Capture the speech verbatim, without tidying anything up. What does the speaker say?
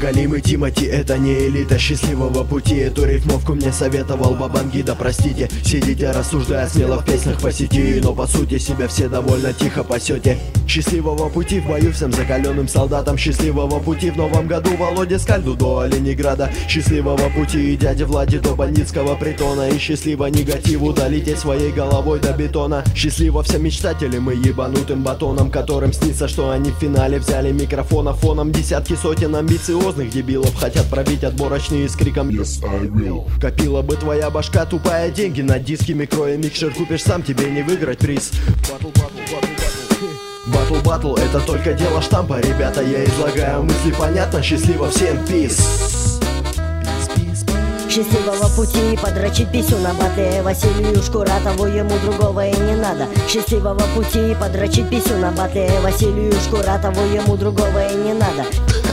Галим и Тимати, это не элита счастливого пути. Эту рифмовку мне советовал Бабангида, простите. Сидите, рассуждая смело в песнях по сети, но по сути себя все довольно тихо пасете. Счастливого пути в бою всем закаленным солдатам. Счастливого пути в новом году Володе Скальду до Ленинграда. Счастливого пути и дяде Владе до бандитского притона. И счастливо негативу долететь своей головой до бетона. Счастливо всем мечтателям и ебанутым батонам, которым снится, что они в финале взяли микрофон, а фоном десятки сотен амбициозных дебилов хотят пробить отборочные с криком «Yes, I will». Копила бы твоя башка тупая деньги на диски, микро и микшер купишь сам, тебе не выиграть приз. Батл, батл, батл, батл. Батл, батл, это только дело штампа, ребята, я излагаю мысли понятно, счастливо всем, peace. Счастливого пути подрочить писю на батле Василию Шкуратову, ему другого и не надо. Счастливого пути подрочить писю на батле Василию Шкуратову, ему другого и не надо.